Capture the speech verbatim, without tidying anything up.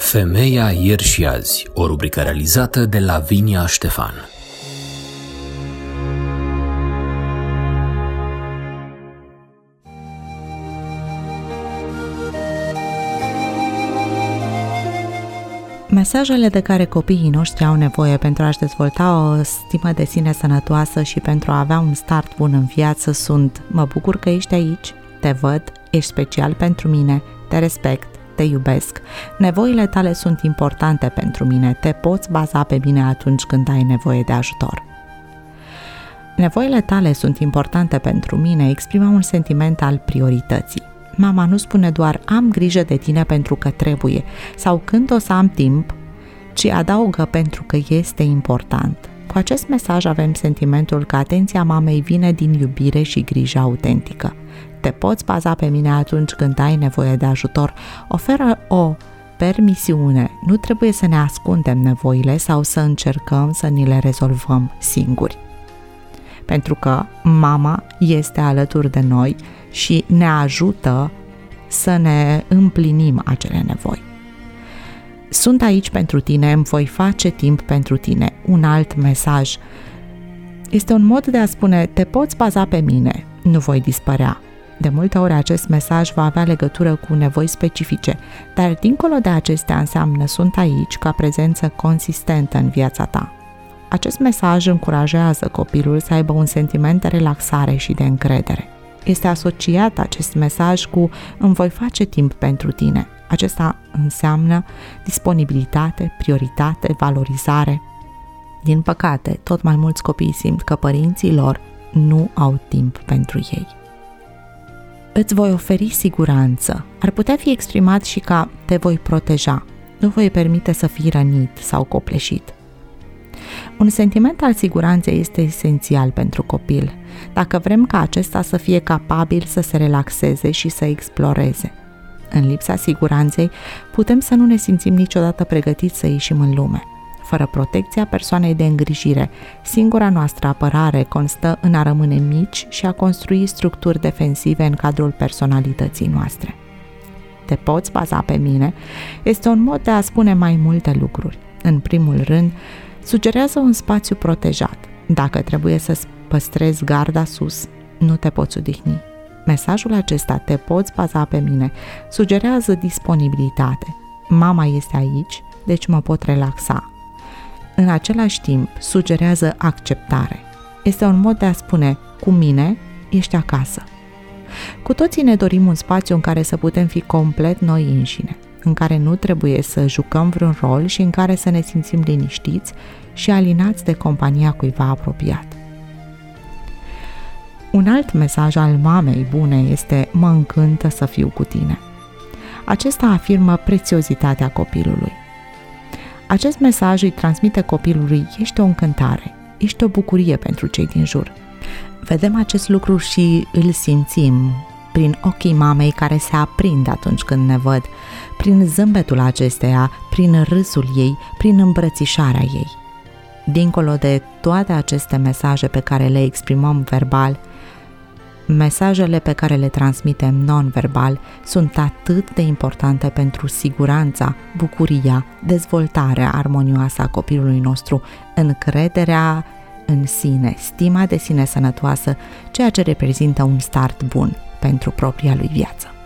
Femeia ieri și azi, o rubrică realizată de Lavinia Ștefan. Mesajele de care copiii noștri au nevoie pentru a-și dezvolta o stimă de sine sănătoasă și pentru a avea un start bun în viață sunt: mă bucur că ești aici, te văd, ești special pentru mine, te respect, te iubesc, nevoile tale sunt importante pentru mine, te poți baza pe mine atunci când ai nevoie de ajutor. Nevoile tale sunt importante pentru mine exprimă un sentiment al priorității. Mama nu spune doar am grijă de tine pentru că trebuie sau când o să am timp, ci adaugă pentru că este important. Cu acest mesaj avem sentimentul că atenția mamei vine din iubire și grijă autentică. Te poți baza pe mine atunci când ai nevoie de ajutor. Oferă o permisiune. Nu trebuie să ne ascundem nevoile sau să încercăm să ni le rezolvăm singuri. Pentru că mama este alături de noi și ne ajută să ne împlinim acele nevoi. Sunt aici pentru tine, îmi voi face timp pentru tine. Un alt mesaj este un mod de a spune: te poți baza pe mine, nu voi dispărea. De multe ori acest mesaj va avea legătură cu nevoi specifice, dar dincolo de acestea înseamnă sunt aici ca prezență consistentă în viața ta. Acest mesaj încurajează copilul să aibă un sentiment de relaxare și de încredere. Este asociat acest mesaj cu îmi voi face timp pentru tine. Acesta înseamnă disponibilitate, prioritate, valorizare. Din păcate, tot mai mulți copii simt că părinții lor nu au timp pentru ei. Îți voi oferi siguranță. Ar putea fi exprimat și ca te voi proteja. Nu voi permite să fii rănit sau copleșit. Un sentiment al siguranței este esențial pentru copil, dacă vrem ca acesta să fie capabil să se relaxeze și să exploreze. În lipsa siguranței, putem să nu ne simțim niciodată pregătiți să ieșim în lume. Fără protecția persoanei de îngrijire, singura noastră apărare constă în a rămâne mici și a construi structuri defensive în cadrul personalității noastre. Te poți baza pe mine este un mod de a spune mai multe lucruri. În primul rând, sugerează un spațiu protejat. Dacă trebuie să păstrezi garda sus, nu te poți odihni. Mesajul acesta, te poți baza pe mine, sugerează disponibilitate. Mama este aici, deci mă pot relaxa. În același timp, sugerează acceptare. Este un mod de a spune, cu mine ești acasă. Cu toții ne dorim un spațiu în care să putem fi complet noi înșine, în care nu trebuie să jucăm vreun rol și în care să ne simțim liniștiți și alinați de compania cuiva apropiat. Un alt mesaj al mamei bune este: mă încântă să fiu cu tine. Acesta afirmă prețiozitatea copilului. Acest mesaj îi transmite copilului: ești o încântare, ești o bucurie pentru cei din jur. Vedem acest lucru și îl simțim prin ochii mamei care se aprind atunci când ne văd, prin zâmbetul acesteia, prin râsul ei, prin îmbrățișarea ei. Dincolo de toate aceste mesaje pe care le exprimăm verbal, mesajele pe care le transmitem non-verbal sunt atât de importante pentru siguranța, bucuria, dezvoltarea armonioasă a copilului nostru, încrederea în sine, stima de sine sănătoasă, ceea ce reprezintă un start bun pentru propria lui viață.